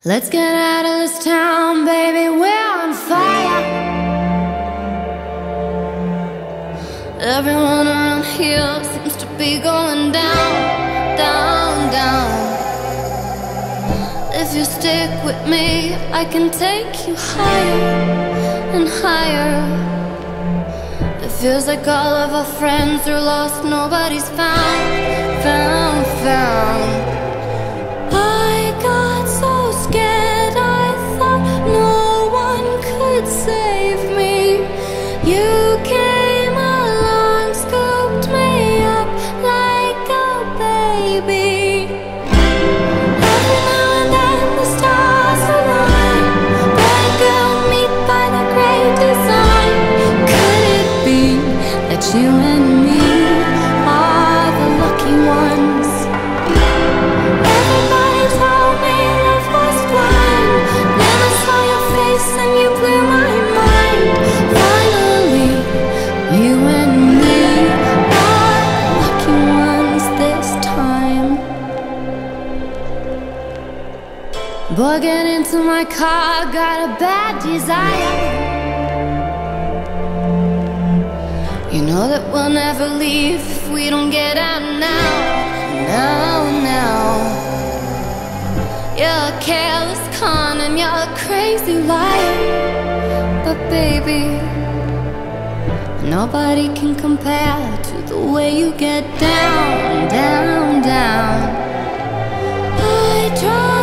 Let's get out of this town, baby, we're on fire. Everyone around here seems to be going down, down, down. If you stick with me, I can take you higher and higher. It feels like all of our friends are lost, nobody's found, found, found. I got so scared, I thought no one could save me. You came along, scooped me up like a baby. Every now and then the stars align, boy and girl meet by the great design. Could it be that you and me are the lucky ones? Everybody told me love was blind. Never saw your face and you blew my mind. Finally, you and me are the lucky ones this time. Boy, get into my car, got a bad desire. You know that we'll never leave if we don't get out now, now, now. You're a careless con and you're a crazy liar. But baby, nobody can compare to the way you get down, down, down. I try